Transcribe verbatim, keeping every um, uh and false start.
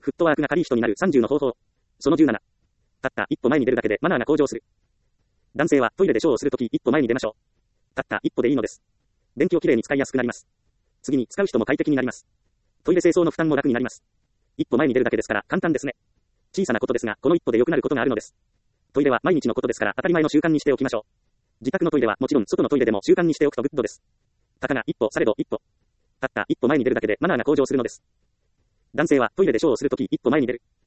フットワークが軽い人になるさんじゅうの方法。そのじゅうなな。たった一歩前に出るだけでマナーが向上する。男性はトイレでショーをするとき一歩前に出ましょう。たった一歩でいいのです。電気をきれいに使いやすくなります。次に使う人も快適になります。トイレ清掃の負担も楽になります。一歩前に出るだけですから簡単ですね。小さなことですが、この一歩で良くなることがあるのです。トイレは毎日のことですから当たり前の習慣にしておきましょう。自宅のトイレはもちろん外のトイレでも習慣にしておくとグッドです。たかが一歩されど一歩。たった一歩前に出るだけでマナーが向上するのです。男性はトイレでショーをするとき一歩前に出る。